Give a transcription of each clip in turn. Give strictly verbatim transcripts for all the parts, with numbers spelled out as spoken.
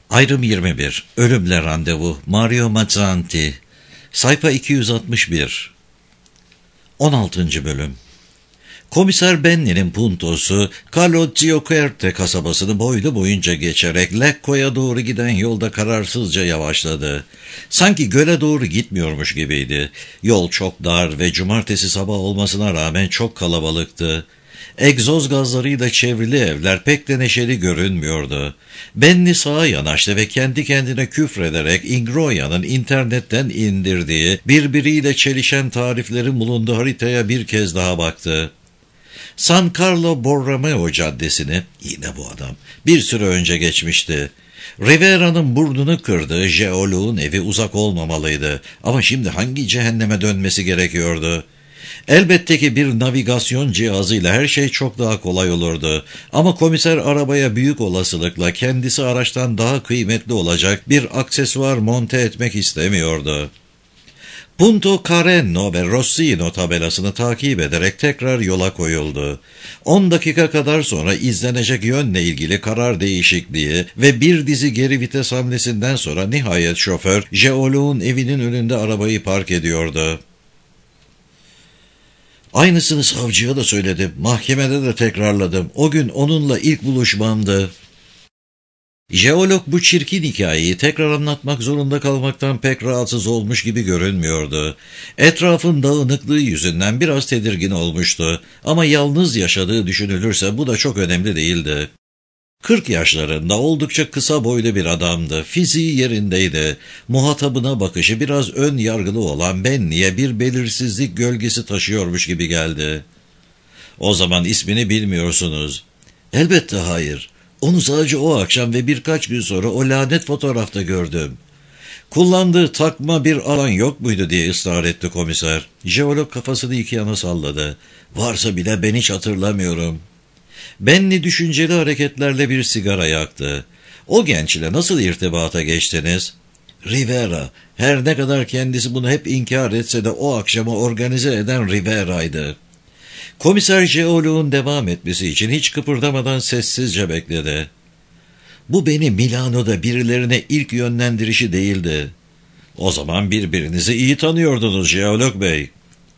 Ayrım yirmi bir. Ölümle randevu. Mario Mazzanti. Sayfa iki yüz altmış bir. on altıncı bölüm. Komiser Benni'nin puntosu, Carlo Gioquerte kasabasını boylu boyunca geçerek Lecco'ya doğru giden yolda kararsızca yavaşladı. Sanki göle doğru gitmiyormuş gibiydi. Yol çok dar ve cumartesi sabah olmasına rağmen çok kalabalıktı. Egzoz gazlarıyla çevrili evler pek de neşeli görünmüyordu. Benni sağa yanaştı ve kendi kendine küfrederek Ingroia'nın internetten indirdiği, birbiriyle çelişen tariflerin bulunduğu haritaya bir kez daha baktı. San Carlo Borromeo caddesini, yine bu adam, bir süre önce geçmişti. Rivera'nın burnunu kırdığı jeoloğun evi uzak olmamalıydı ama şimdi hangi cehenneme dönmesi gerekiyordu? Elbette ki bir navigasyon cihazıyla her şey çok daha kolay olurdu. Ama komiser arabaya büyük olasılıkla kendisi araçtan daha kıymetli olacak bir aksesuar monte etmek istemiyordu. Punto Carreno ve Rossino tabelasını takip ederek tekrar yola koyuldu. On dakika kadar sonra izlenecek yönle ilgili karar değişikliği ve bir dizi geri vites hamlesinden sonra nihayet şoför jeoloğun evinin önünde arabayı park ediyordu. Aynısını savcıya da söyledim, mahkemede de tekrarladım. O gün onunla ilk buluşmamdı. Jeolog bu çirkin hikayeyi tekrar anlatmak zorunda kalmaktan pek rahatsız olmuş gibi görünmüyordu. Etrafın dağınıklığı yüzünden biraz tedirgin olmuştu ama yalnız yaşadığı düşünülürse bu da çok önemli değildi. Kırk yaşlarında oldukça kısa boylu bir adamdı, fiziği yerindeydi. Muhatabına bakışı biraz ön yargılı olan Benni'ye bir belirsizlik gölgesi taşıyormuş gibi geldi. O zaman ismini bilmiyorsunuz. Elbette hayır. Onu sadece o akşam ve birkaç gün sonra o lanet fotoğrafta gördüm. Kullandığı takma bir alan yok muydu diye ısrar etti komiser. Jeolog kafasını iki yana salladı. Varsa bile ben hiç hatırlamıyorum. Benni düşünceli hareketlerle bir sigara yaktı. O gençle nasıl irtibata geçtiniz? Rivera, her ne kadar kendisi bunu hep inkar etse de o akşamı organize eden Rivera'ydı. Komiser jeoloğun devam etmesi için hiç kıpırdamadan sessizce bekledi. Bu beni Milano'da birilerine ilk yönlendirişi değildi. O zaman birbirinizi iyi tanıyordunuz jeolog bey.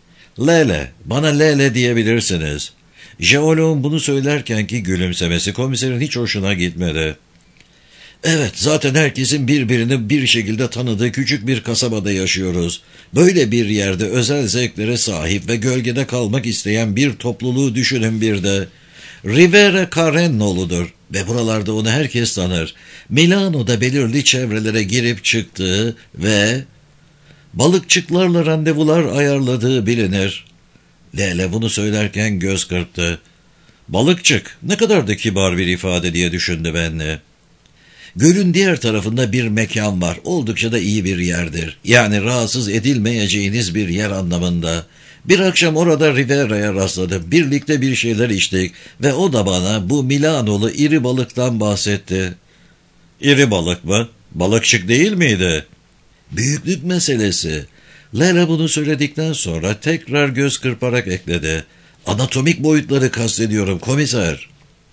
Lele, bana Lele diyebilirsiniz. Jeoloğun bunu söylerkenki gülümsemesi komiserin hiç hoşuna gitmedi. Evet, zaten herkesin birbirini bir şekilde tanıdığı küçük bir kasabada yaşıyoruz. Böyle bir yerde özel zevklere sahip ve gölgede kalmak isteyen bir topluluğu düşünün bir de. Rivera Carreno'ludur ve buralarda onu herkes tanır. Milano'da belirli çevrelere girip çıktığı ve balıkçıklarla randevular ayarladığı bilinir. Lele bunu söylerken göz kırptı. Balıkçık, ne kadar da kibar bir ifade diye düşündü Benni. Gölün diğer tarafında bir mekan var. Oldukça da iyi bir yerdir. Yani rahatsız edilmeyeceğiniz bir yer anlamında. Bir akşam orada Rivera'ya rastladım. Birlikte bir şeyler içtik ve o da bana bu Milanolu iri balıktan bahsetti. İri balık mı? Balıkçık değil miydi? Büyüklük meselesi. Lele bunu söyledikten sonra tekrar göz kırparak ekledi. Anatomik boyutları kastediyorum komiser.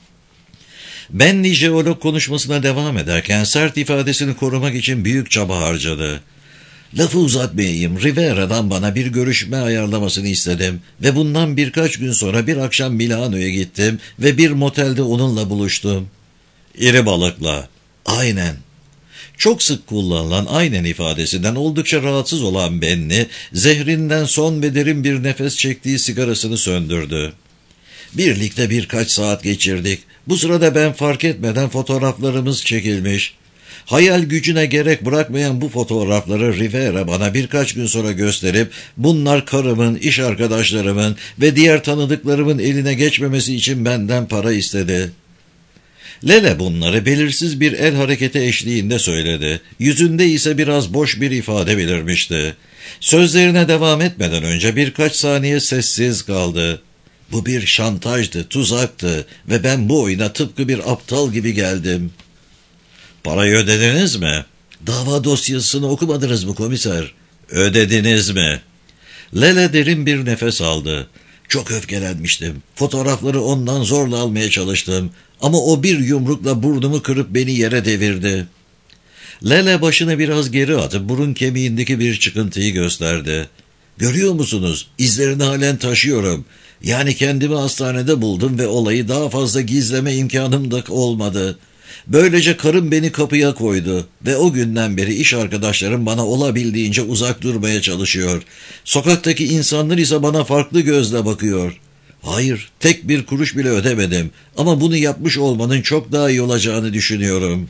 Benni jeolog konuşmasına devam ederken sert ifadesini korumak için büyük çaba harcadı. Lafı uzatmayayım, Rivera'dan bana bir görüşme ayarlamasını istedim ve bundan birkaç gün sonra bir akşam Milano'ya gittim ve bir motelde onunla buluştum. İri balıkla. Aynen. Çok sık kullanılan aynen ifadesinden oldukça rahatsız olan Benni, zehrinden son ve derin bir nefes çektiği sigarasını söndürdü. Birlikte birkaç saat geçirdik. Bu sırada ben fark etmeden fotoğraflarımız çekilmiş. Hayal gücüne gerek bırakmayan bu fotoğrafları Rivera bana birkaç gün sonra gösterip bunlar karımın, iş arkadaşlarımın ve diğer tanıdıklarımın eline geçmemesi için benden para istedi. Lele bunları belirsiz bir el hareketi eşliğinde söyledi. Yüzünde ise biraz boş bir ifade belirmişti. Sözlerine devam etmeden önce birkaç saniye sessiz kaldı. Bu bir şantajdı, tuzaktı ve ben bu oyuna tıpkı bir aptal gibi geldim. Parayı ödediniz mi? Dava dosyasını okumadınız mı komiser? Ödediniz mi? Lele derin bir nefes aldı. Çok öfkelenmiştim. Fotoğrafları ondan zorla almaya çalıştım. Ama o bir yumrukla burnumu kırıp beni yere devirdi. Lele başını biraz geri atıp burun kemiğindeki bir çıkıntıyı gösterdi. Görüyor musunuz? İzlerini halen taşıyorum. Yani kendimi hastanede buldum ve olayı daha fazla gizleme imkanım da olmadı. Böylece karım beni kapıya koydu ve o günden beri iş arkadaşlarım bana olabildiğince uzak durmaya çalışıyor. Sokaktaki insanlar ise bana farklı gözle bakıyor. Hayır, tek bir kuruş bile ödemedim ama bunu yapmış olmanın çok daha iyi olacağını düşünüyorum.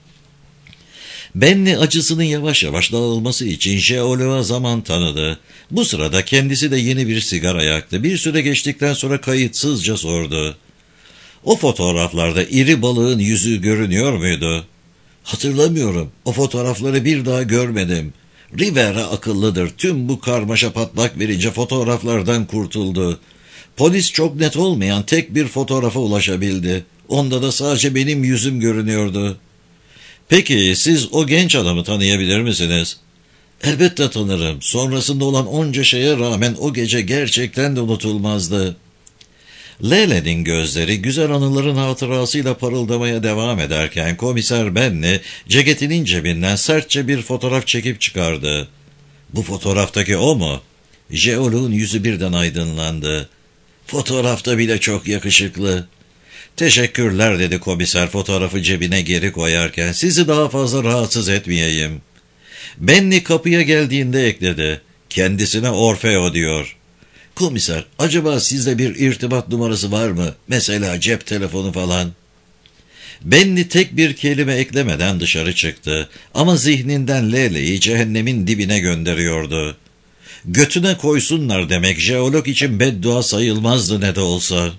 Benny acısının yavaş yavaş dağılması için jeoloğa zaman tanıdı. Bu sırada kendisi de yeni bir sigara yaktı. Bir süre geçtikten sonra kayıtsızca sordu. O fotoğraflarda iri balığın yüzü görünüyor muydu? Hatırlamıyorum. O fotoğrafları bir daha görmedim. Rivera akıllıdır. Tüm bu karmaşa patlak verince fotoğraflardan kurtuldu. Polis çok net olmayan tek bir fotoğrafa ulaşabildi. Onda da sadece benim yüzüm görünüyordu. Peki siz o genç adamı tanıyabilir misiniz? Elbette tanırım. Sonrasında olan onca şeye rağmen o gece gerçekten de unutulmazdı. Lele'nin gözleri güzel anıların hatırasıyla parıldamaya devam ederken komiser Benny ceketinin cebinden sertçe bir fotoğraf çekip çıkardı. Bu fotoğraftaki o mu? Jeoloğun yüzü birden aydınlandı. Fotoğrafta bile çok yakışıklı. Teşekkürler dedi komiser fotoğrafı cebine geri koyarken. Sizi daha fazla rahatsız etmeyeyim. Benny kapıya geldiğinde ekledi. Kendisine Orfeo diyor. Komiser, acaba sizde bir irtibat numarası var mı? Mesela cep telefonu falan. Benny tek bir kelime eklemeden dışarı çıktı. Ama zihninden Lele'yi cehennemin dibine gönderiyordu. Götüne koysunlar demek jeolog için beddua sayılmazdı ne de olsa.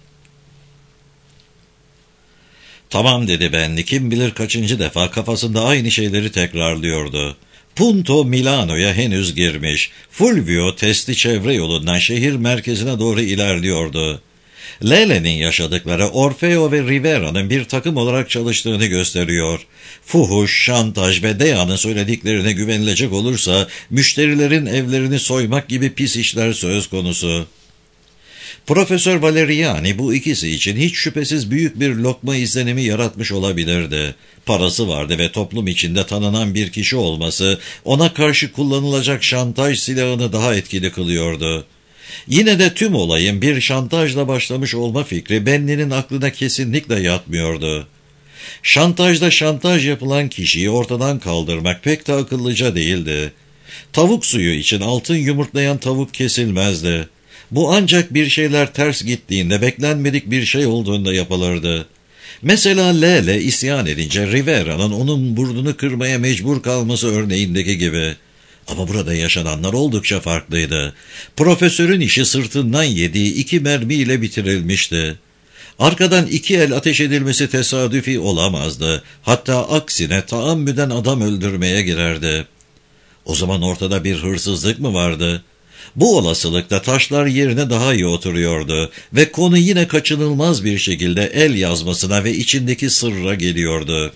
Tamam dedi Benny, kim bilir kaçıncı defa kafasında aynı şeyleri tekrarlıyordu. Punto Milano'ya henüz girmiş. Fulvio testi çevre yolundan şehir merkezine doğru ilerliyordu. Lele'nin yaşadıkları Orfeo ve Rivera'nın bir takım olarak çalıştığını gösteriyor. Fuhuş, şantaj ve Dea'nın söylediklerine güvenilecek olursa müşterilerin evlerini soymak gibi pis işler söz konusu. Profesör Valeriani bu ikisi için hiç şüphesiz büyük bir lokma izlenimi yaratmış olabilirdi. Parası vardı ve toplum içinde tanınan bir kişi olması ona karşı kullanılacak şantaj silahını daha etkili kılıyordu. Yine de tüm olayın bir şantajla başlamış olma fikri Benny'nin aklına kesinlikle yatmıyordu. Şantajda şantaj yapılan kişiyi ortadan kaldırmak pek de akıllıca değildi. Tavuk suyu için altın yumurtlayan tavuk kesilmezdi. Bu ancak bir şeyler ters gittiğinde, beklenmedik bir şey olduğunda yapılırdı. Mesela Lele isyan edince Rivera'nın onun burnunu kırmaya mecbur kalması örneğindeki gibi. Ama burada yaşananlar oldukça farklıydı. Profesörün işi sırtından yediği iki mermiyle bitirilmişti. Arkadan iki el ateş edilmesi tesadüfi olamazdı. Hatta aksine taammüden adam öldürmeye girerdi. O zaman ortada bir hırsızlık mı vardı? Bu olasılıkta taşlar yerine daha iyi oturuyordu ve konu yine kaçınılmaz bir şekilde el yazmasına ve içindeki sırra geliyordu.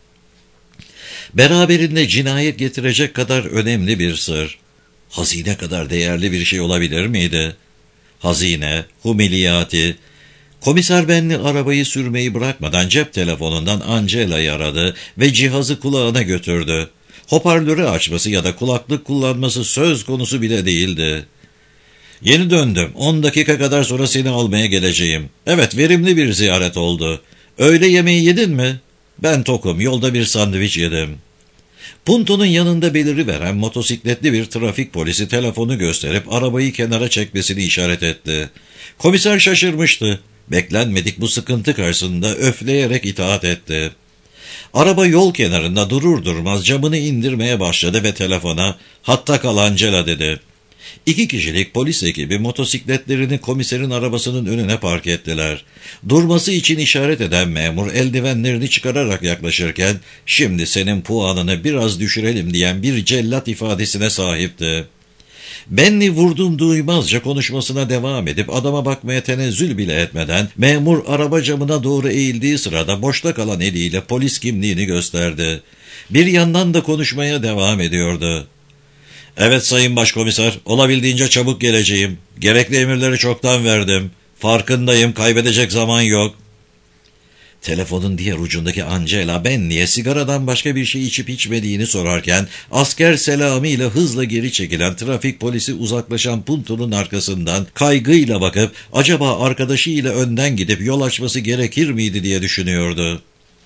Beraberinde cinayet getirecek kadar önemli bir sır. Hazine kadar değerli bir şey olabilir miydi? Hazine, humiliyati. Komiser Benny arabayı sürmeyi bırakmadan cep telefonundan Angela'yı aradı ve cihazı kulağına götürdü. Hoparlörü açması ya da kulaklık kullanması söz konusu bile değildi. Yeni döndüm. On dakika kadar sonra seni almaya geleceğim. Evet, verimli bir ziyaret oldu. Öğle yemeği yedin mi? Ben tokum. Yolda bir sandviç yedim. Punto'nun yanında beliriveren motosikletli bir trafik polisi telefonu gösterip arabayı kenara çekmesini işaret etti. Komiser şaşırmıştı. Beklenmedik bu sıkıntı karşısında öfleyerek itaat etti. Araba yol kenarında durur durmaz camını indirmeye başladı ve telefona "Hatta kal Angela" dedi. İki kişilik polis ekibi motosikletlerini komiserin arabasının önüne park ettiler. Durması için işaret eden memur eldivenlerini çıkararak yaklaşırken "Şimdi senin puanını biraz düşürelim" diyen bir cellat ifadesine sahipti. Benny vurdum duymazca konuşmasına devam edip adama bakmaya tenezzül bile etmeden memur araba camına doğru eğildiği sırada boşta kalan eliyle polis kimliğini gösterdi. Bir yandan da konuşmaya devam ediyordu. "Evet sayın başkomiser, olabildiğince çabuk geleceğim. Gerekli emirleri çoktan verdim. Farkındayım, kaybedecek zaman yok." Telefonun diğer ucundaki Angela Bentley'e sigaradan başka bir şey içip içmediğini sorarken asker selamıyla hızla geri çekilen trafik polisi uzaklaşan Punto'nun arkasından kaygıyla bakıp acaba arkadaşıyla önden gidip yol açması gerekir miydi diye düşünüyordu.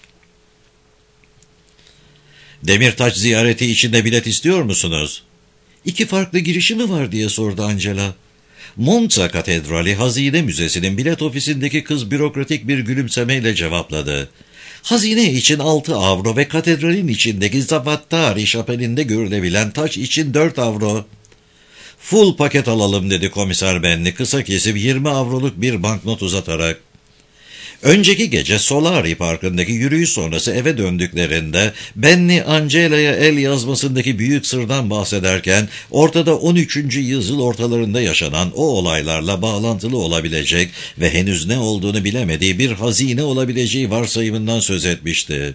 Demirtaş ziyareti içinde bilet istiyor musunuz? İki farklı girişi mi var diye sordu Angela. Monza Katedrali Hazine Müzesi'nin bilet ofisindeki kız bürokratik bir gülümsemeyle cevapladı. Hazine için altı avro ve katedralin içindeki Zavattari şapelinde görülebilen taç için dört avro. Full paket alalım dedi komiser Benli kısa kesip yirmi avroluk bir banknot uzatarak. Önceki gece Solari Parkı'ndaki yürüyüş sonrası eve döndüklerinde Benny Angela'ya el yazmasındaki büyük sırdan bahsederken ortada on üçüncü yüzyıl ortalarında yaşanan o olaylarla bağlantılı olabilecek ve henüz ne olduğunu bilemediği bir hazine olabileceği varsayımından söz etmişti.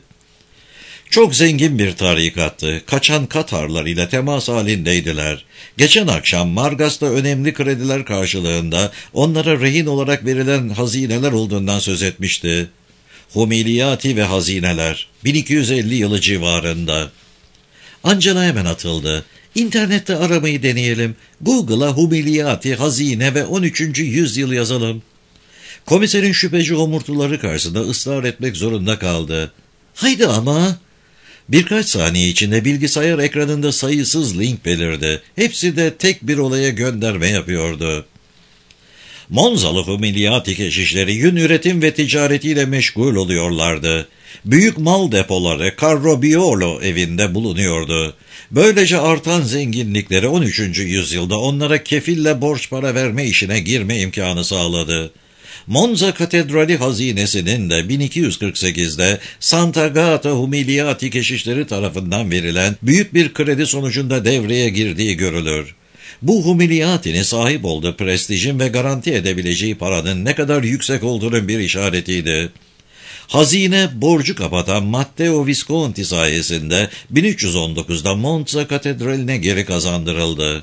Çok zengin bir tarikattı. Kaçan Katarlar ile temas halindeydiler. Geçen akşam Margas'ta önemli krediler karşılığında onlara rehin olarak verilen hazineler olduğundan söz etmişti. Humiliyati ve hazineler. bin iki yüz elli yılı civarında. Angela hemen atıldı. İnternette aramayı deneyelim. Google'a humiliyati, hazine ve on üçüncü yüzyıl yazalım. Komiserin şüpheci homurtuları karşısında ısrar etmek zorunda kaldı. Haydi ama... Birkaç saniye içinde bilgisayar ekranında sayısız link belirdi. Hepsi de tek bir olaya gönderme yapıyordu. Monzalı humiliyati keşişleri yün üretim ve ticaretiyle meşgul oluyorlardı. Büyük mal depoları Carrobiolo evinde bulunuyordu. Böylece artan zenginlikleri on üçüncü yüzyılda onlara kefille borç para verme işine girme imkanı sağladı. Monza Katedrali hazinesinin de bin iki yüz kırk sekizde Sant'Agata Humiliati keşişleri tarafından verilen büyük bir kredi sonucunda devreye girdiği görülür. Bu Humiliati'nin sahip olduğu prestijin ve garanti edebileceği paranın ne kadar yüksek olduğunun bir işaretiydi. Hazine borcu kapatan Matteo Visconti sayesinde bin üç yüz on dokuzda Monza Katedrali'ne geri kazandırıldı.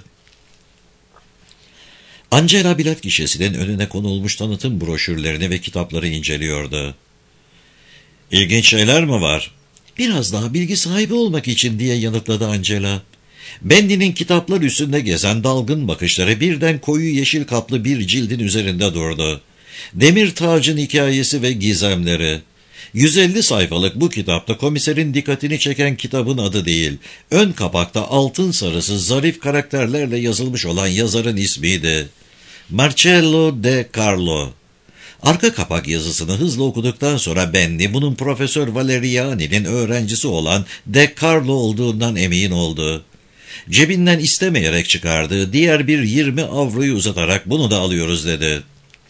Angela bilet gişesinin önüne konulmuş tanıtım broşürlerini ve kitapları inceliyordu. İlginç şeyler mi var? Biraz daha bilgi sahibi olmak için diye yanıtladı Angela. Bendy'nin kitaplar üstünde gezen dalgın bakışları birden koyu yeşil kaplı bir cildin üzerinde durdu. Demir Tac'ın hikayesi ve gizemleri. yüz elli sayfalık bu kitapta komiserin dikkatini çeken kitabın adı değil, ön kapakta altın sarısı zarif karakterlerle yazılmış olan yazarın ismiydi. Marcello De Carlo. Arka kapak yazısını hızla okuduktan sonra Benny bunun Profesör Valeriani'nin öğrencisi olan De Carlo olduğundan emin oldu. Cebinden istemeyerek çıkardığı diğer bir yirmi avroyu uzatarak bunu da alıyoruz dedi.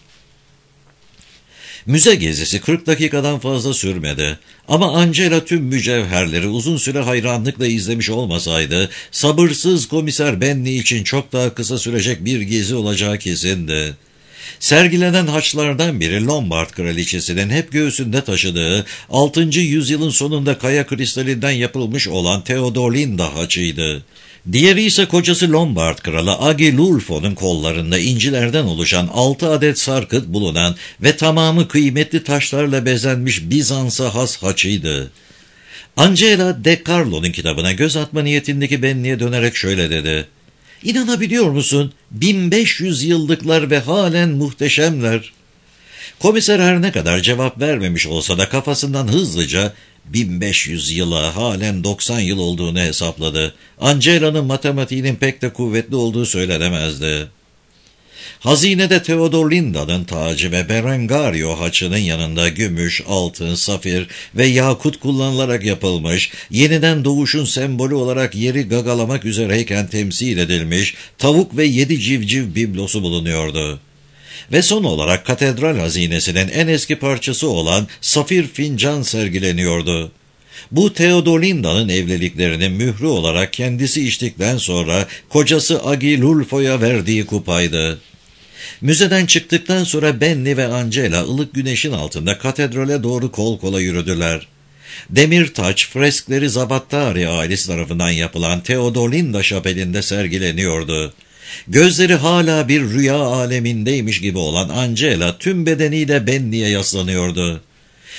Müze gezisi kırk dakikadan fazla sürmedi. Ama Angela tüm mücevherleri uzun süre hayranlıkla izlemiş olmasaydı, sabırsız komiser Benny için çok daha kısa sürecek bir gezi olacağı kesindi. Sergilenen haçlardan biri Lombard kraliçesinin hep göğsünde taşıdığı altıncı yüzyılın sonunda kaya kristalinden yapılmış olan Theodolinda haçıydı. Diğeri ise kocası Lombard kralı Agilulfo'nun kollarında incilerden oluşan altı adet sarkıt bulunan ve tamamı kıymetli taşlarla bezenmiş Bizans'a has haçıydı. Angela De Carlo'nun kitabına göz atma niyetindeki Benny'e dönerek şöyle dedi. İnanabiliyor musun? bin beş yüz yıllıklar ve halen muhteşemler. Komiser her ne kadar cevap vermemiş olsa da kafasından hızlıca bin beş yüz yıla halen doksan yıl olduğunu hesapladı. Angela'nın matematiğinin pek de kuvvetli olduğu söylenemezdi. Hazinede Theodolinda'nın tacı ve Berengario haçının yanında gümüş, altın, safir ve yakut kullanılarak yapılmış, yeniden doğuşun sembolü olarak yeri gagalamak üzereyken temsil edilmiş tavuk ve yedi civciv biblosu bulunuyordu. Ve son olarak katedral hazinesinin en eski parçası olan safir fincan sergileniyordu. Bu Theodolinda'nın evliliklerinin mührü olarak kendisi içtikten sonra kocası Agilulfo'ya verdiği kupaydı. Müzeden çıktıktan sonra Benny ve Angela ılık güneşin altında katedrale doğru kol kola yürüdüler. Demir taç freskleri Zavattari ailesi tarafından yapılan Theodolinda şapelinde sergileniyordu. Gözleri hala bir rüya alemindeymiş gibi olan Angela tüm bedeniyle Benny'e yaslanıyordu.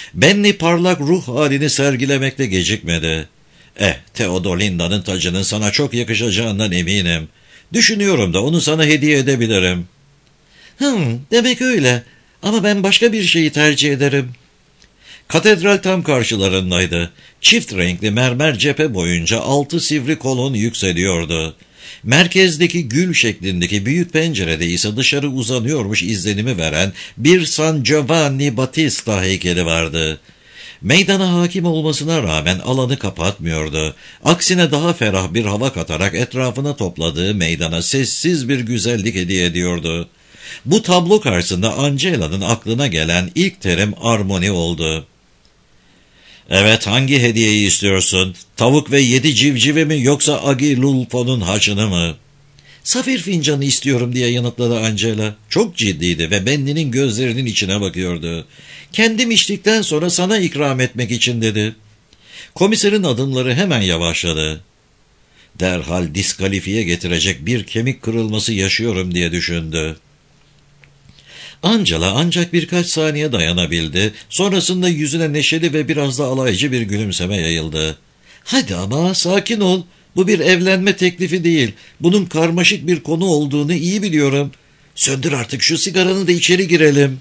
Benny parlak ruh halini sergilemekte gecikmedi. Eh, Theodolinda'nın tacının sana çok yakışacağından eminim. Düşünüyorum da onu sana hediye edebilirim. Hımm, demek öyle. Ama ben başka bir şeyi tercih ederim. Katedral tam karşılarındaydı. Çift renkli mermer cephe boyunca altı sivri kolon yükseliyordu. Merkezdeki gül şeklindeki büyük pencerede ise dışarı uzanıyormuş izlenimi veren bir San Giovanni Battista heykeli vardı. Meydana hakim olmasına rağmen alanı kapatmıyordu. Aksine daha ferah bir hava katarak etrafına topladığı meydana sessiz bir güzellik hediye ediyordu. Bu tablo karşısında Angela'nın aklına gelen ilk terim armoni oldu. Evet, hangi hediyeyi istiyorsun? Tavuk ve yedi civcivi mi yoksa Agilulfo'nun haçını mı? Safir fincanı istiyorum diye yanıtladı Angela. Çok ciddiydi ve Benny'nin gözlerinin içine bakıyordu. Kendim içtikten sonra sana ikram etmek için dedi. Komiserin adımları hemen yavaşladı. Derhal diskalifiye getirecek bir kemik kırılması yaşıyorum diye düşündü. Angela ancak birkaç saniye dayanabildi. Sonrasında yüzüne neşeli ve biraz da alaycı bir gülümseme yayıldı. Hadi ama sakin ol. Bu bir evlenme teklifi değil. Bunun karmaşık bir konu olduğunu iyi biliyorum. Söndür artık şu sigaranı da içeri girelim.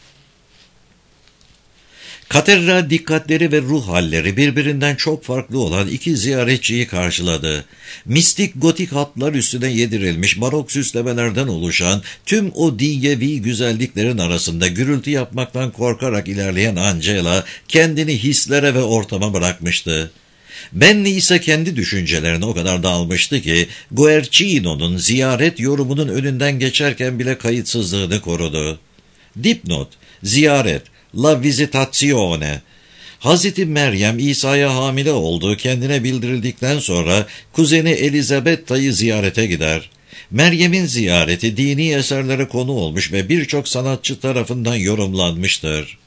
Katedral dikkatleri ve ruh halleri birbirinden çok farklı olan iki ziyaretçiyi karşıladı. Mistik gotik hatlar üstüne yedirilmiş barok süslemelerden oluşan tüm o dinyevi güzelliklerin arasında gürültü yapmaktan korkarak ilerleyen Angela kendini hislere ve ortama bırakmıştı. Benny ise kendi düşüncelerine o kadar dalmıştı ki Guercino'nun ziyaret yorumunun önünden geçerken bile kayıtsızlığını korudu. Dipnot, ziyaret, La Visitazione. Hazreti Meryem İsa'ya hamile olduğu kendine bildirildikten sonra kuzeni Elizabetta'yı ziyarete gider. Meryem'in ziyareti dini eserlere konu olmuş ve birçok sanatçı tarafından yorumlanmıştır.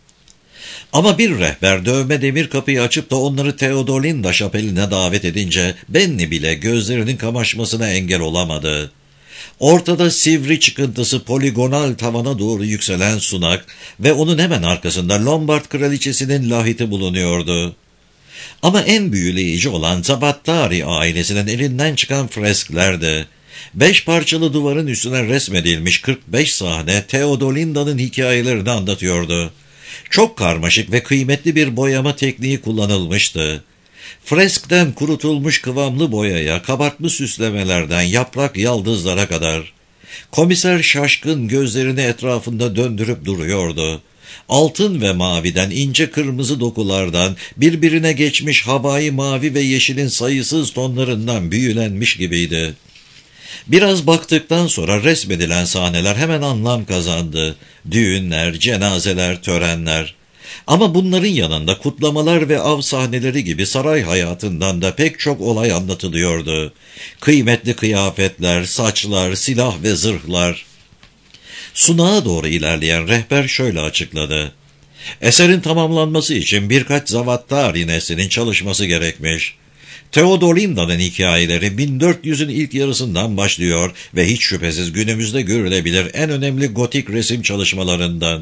Ama bir rehber dövme demir kapıyı açıp da onları Theodolinda şapeline davet edince Benny bile gözlerinin kamaşmasına engel olamadı. Ortada sivri çıkıntısı poligonal tavana doğru yükselen sunak ve onun hemen arkasında Lombard kraliçesinin lahiti bulunuyordu. Ama en büyüleyici olan Zabattari ailesinin elinden çıkan fresklerdi. Beş parçalı duvarın üstüne resmedilmiş kırk beş sahne Theodolinda'nın hikayelerini anlatıyordu. Çok karmaşık ve kıymetli bir boyama tekniği kullanılmıştı. Freskten kurutulmuş kıvamlı boyaya, kabartma süslemelerden yaprak yaldızlara kadar. Komiser şaşkın gözlerini etrafında döndürüp duruyordu. Altın ve maviden, ince kırmızı dokulardan, birbirine geçmiş havai mavi ve yeşilin sayısız tonlarından büyülenmiş gibiydi. Biraz baktıktan sonra resmedilen sahneler hemen anlam kazandı. Düğünler, cenazeler, törenler. Ama bunların yanında kutlamalar ve av sahneleri gibi saray hayatından da pek çok olay anlatılıyordu. Kıymetli kıyafetler, saçlar, silah ve zırhlar. Sunağa doğru ilerleyen rehber şöyle açıkladı. Eserin tamamlanması için birkaç Zavattari neslinin çalışması gerekmiş. Theodolinda'nın hikayeleri bin dört yüzün ilk yarısından başlıyor ve hiç şüphesiz günümüzde görülebilir en önemli gotik resim çalışmalarından.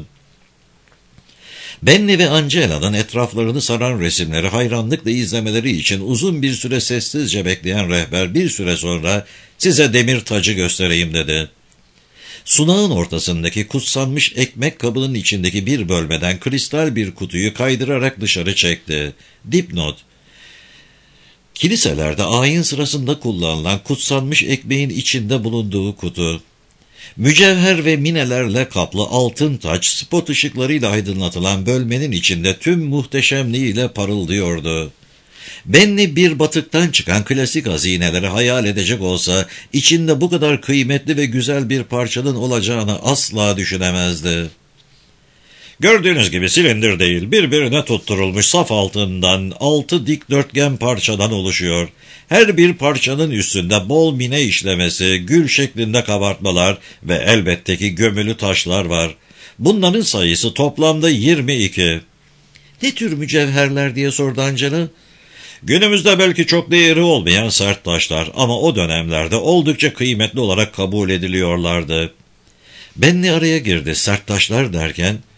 Benny ve Angela'nın etraflarını saran resimleri hayranlıkla izlemeleri için uzun bir süre sessizce bekleyen rehber bir süre sonra size demir tacı göstereyim dedi. Sunağın ortasındaki kutsanmış ekmek kabının içindeki bir bölmeden kristal bir kutuyu kaydırarak dışarı çekti. Dipnot: kiliselerde ayin sırasında kullanılan kutsanmış ekmeğin içinde bulunduğu kutu. Mücevher ve minelerle kaplı altın taç, spot ışıklarıyla aydınlatılan bölmenin içinde tüm muhteşemliğiyle parıldıyordu. Benny bir batıktan çıkan klasik hazineleri hayal edecek olsa, içinde bu kadar kıymetli ve güzel bir parçanın olacağını asla düşünemezdi. Gördüğünüz gibi silindir değil, birbirine tutturulmuş saf altından altı dikdörtgen parçadan oluşuyor. Her bir parçanın üstünde bol mine işlemesi, gül şeklinde kabartmalar ve elbette ki gömülü taşlar var. Bunların sayısı toplamda yirmi iki. Ne tür mücevherler diye sordu Angela. Günümüzde belki çok değeri olmayan sert taşlar ama o dönemlerde oldukça kıymetli olarak kabul ediliyorlardı. Benny araya girdi, sert taşlar derken.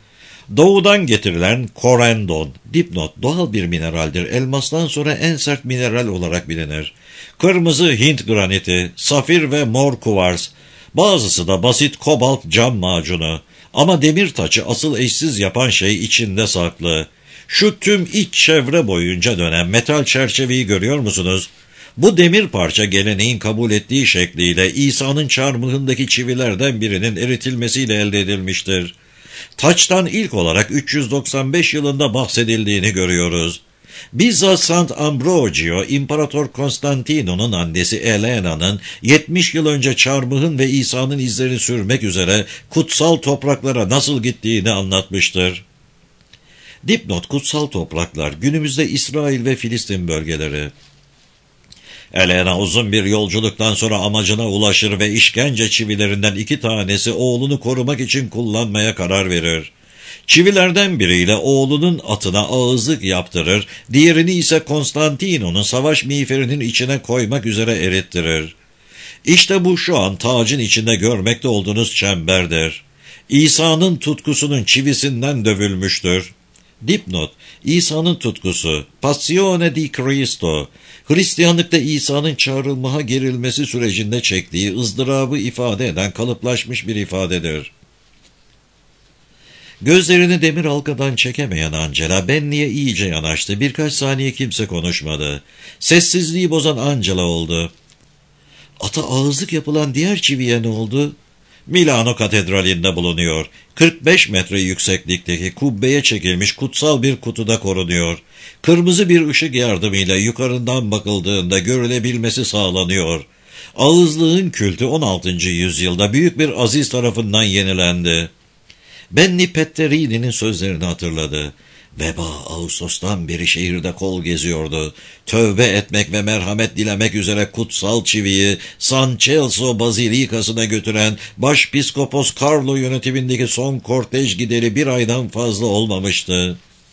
Doğudan getirilen korendon, dipnot, doğal bir mineraldir. Elmastan sonra en sert mineral olarak bilinir. Kırmızı Hint graniti, safir ve mor kuvars. Bazısı da basit kobalt cam macunu. Ama demir taçı asıl eşsiz yapan şey içinde saklı. Şu tüm iç çevre boyunca dönen metal çerçeveyi görüyor musunuz? Bu demir parça geleneğin kabul ettiği şekliyle İsa'nın çarmıhındaki çivilerden birinin eritilmesiyle elde edilmiştir. Taçtan ilk olarak üç yüz doksan beş yılında bahsedildiğini görüyoruz. Bizzat Sant Ambrogio, İmparator Konstantino'nun annesi Elena'nın yetmiş yıl önce çarmıhın ve İsa'nın izlerini sürmek üzere kutsal topraklara nasıl gittiğini anlatmıştır. Dipnot: kutsal topraklar, günümüzde İsrail ve Filistin bölgeleri. Elena uzun bir yolculuktan sonra amacına ulaşır ve işkence çivilerinden iki tanesi oğlunu korumak için kullanmaya karar verir. Çivilerden biriyle oğlunun atına ağızlık yaptırır, diğerini ise Konstantino'nun savaş miğferinin içine koymak üzere erittirir. İşte bu şu an tacın içinde görmekte olduğunuz çemberdir. İsa'nın tutkusunun çivisinden dövülmüştür. Dipnot: İsa'nın tutkusu, Passione di Cristo, Hristiyanlıkta İsa'nın çağrılmaya gerilmesi sürecinde çektiği ızdırabı ifade eden kalıplaşmış bir ifadedir. Gözlerini demir halkadan çekemeyen Angela, Benli'ye iyice yanaştı. Birkaç saniye kimse konuşmadı. Sessizliği bozan Angela oldu. Ata ağızlık yapılan diğer çiviye ne oldu? Milano Katedrali'nde bulunuyor. kırk beş metre yükseklikteki kubbeye çekilmiş kutsal bir kutuda korunuyor. Kırmızı bir ışık yardımıyla yukarıdan bakıldığında görülebilmesi sağlanıyor. Ağızlığın kültü on altıncı yüzyılda büyük bir aziz tarafından yenilendi. Benni Petterini'nin sözlerini hatırladı. Veba Ağustos'tan beri şehirde kol geziyordu. Tövbe etmek ve merhamet dilemek üzere kutsal çiviyi San Celso Bazilikası'na götüren Başpiskopos Carlo yönetimindeki son kortej gideri bir aydan fazla olmamıştı.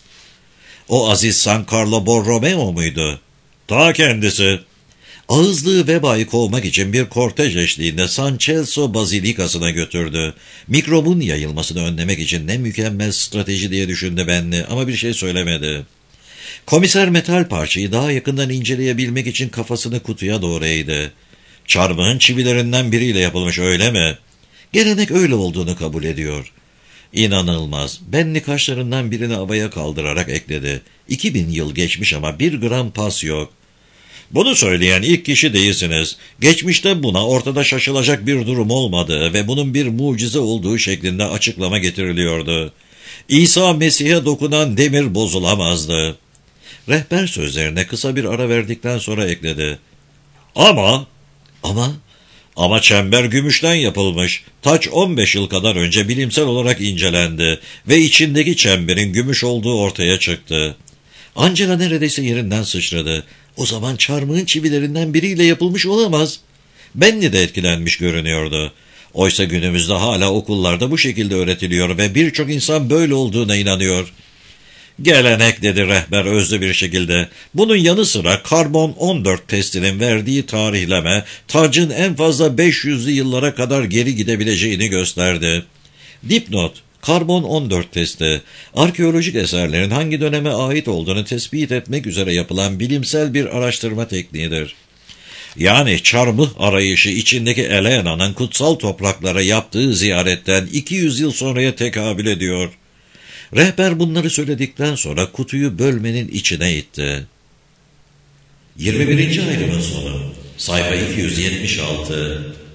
O aziz San Carlo Borromeo muydu? Ta kendisi. Ağızlığı vebayı kovmak için bir kortej eşliğinde San Celso Bazilikası'na götürdü. Mikrobun yayılmasını önlemek için ne mükemmel strateji diye düşündü Benli ama bir şey söylemedi. Komiser metal parçayı daha yakından inceleyebilmek için kafasını kutuya doğru eğdi. Çarmıhın çivilerinden biriyle yapılmış, öyle mi? Gelenek öyle olduğunu kabul ediyor. İnanılmaz. Benli kaşlarından birini havaya kaldırarak ekledi. İki bin yıl geçmiş ama bir gram pas yok. Bunu söyleyen ilk kişi değilsiniz. Geçmişte buna ortada şaşılacak bir durum olmadığı ve bunun bir mucize olduğu şeklinde açıklama getiriliyordu. İsa Mesih'e dokunan demir bozulamazdı. Rehber sözlerine kısa bir ara verdikten sonra ekledi. Ama, ama, ama çember gümüşten yapılmış. Taç on beş yıl kadar önce bilimsel olarak incelendi ve içindeki çemberin gümüş olduğu ortaya çıktı. Angela neredeyse yerinden sıçradı. O zaman çarmıhın çivilerinden biriyle yapılmış olamaz. Benli de etkilenmiş görünüyordu. Oysa günümüzde hala okullarda bu şekilde öğretiliyor ve birçok insan böyle olduğuna inanıyor. Gelenek, dedi rehber özlü bir şekilde. Bunun yanı sıra karbon on dört testinin verdiği tarihleme tacın en fazla beş yüzlü yıllara kadar geri gidebileceğini gösterdi. Dipnot: karbon on dört testi, arkeolojik eserlerin hangi döneme ait olduğunu tespit etmek üzere yapılan bilimsel bir araştırma tekniğidir. Yani çarmıh arayışı içindeki Elena'nın kutsal topraklara yaptığı ziyaretten iki yüz yıl sonraya tekabül ediyor. Rehber bunları söyledikten sonra kutuyu bölmenin içine itti. yirmi birinci ayrımın sonu. Sayfa iki yüz yetmiş altı.